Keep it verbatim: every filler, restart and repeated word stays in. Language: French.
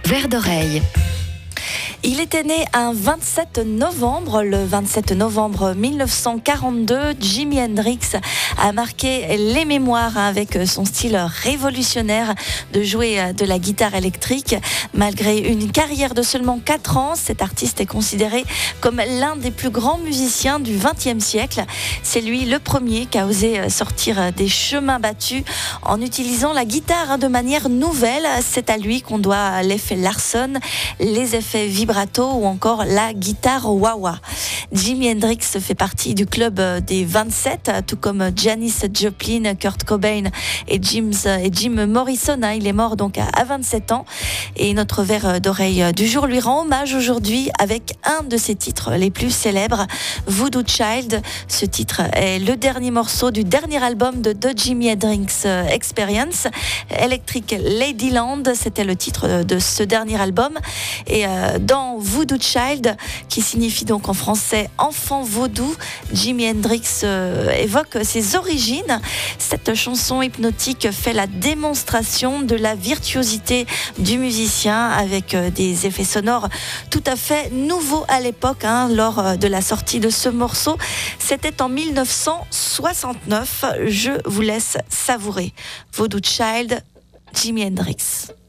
Verre d'oreille. Il était né un vingt-sept novembre, le vingt-sept novembre mille neuf cent quarante-deux. Jimi Hendrix a marqué les mémoires avec son style révolutionnaire de jouer de la guitare électrique. Malgré une carrière de seulement quatre ans, cet artiste est considéré comme l'un des plus grands musiciens du vingtième siècle. C'est lui le premier qui a osé sortir des chemins battus en utilisant la guitare de manière nouvelle. C'est à lui qu'on doit l'effet Larson, les effets vibratoires ou encore la guitare wah-wah. Jimi Hendrix fait partie du club des vingt-sept, tout comme Janis Joplin, Kurt Cobain et, James, et Jim Morrison. Il est mort donc à vingt-sept ans. Et notre verre d'oreille du jour lui rend hommage aujourd'hui avec un de ses titres les plus célèbres, Voodoo Child. Ce titre est le dernier morceau du dernier album de The Jimi Hendrix Experience. Electric Ladyland, c'était le titre de ce dernier album. Et dans Voodoo Child, qui signifie donc en français enfant vaudou, Jimi Hendrix euh, évoque ses origines. Cette chanson hypnotique fait la démonstration de la virtuosité du musicien avec euh, des effets sonores tout à fait nouveaux à l'époque, hein, lors de la sortie de ce morceau. C'était en mille neuf cent soixante-neuf. Je vous laisse savourer Voodoo Child, Jimi Hendrix.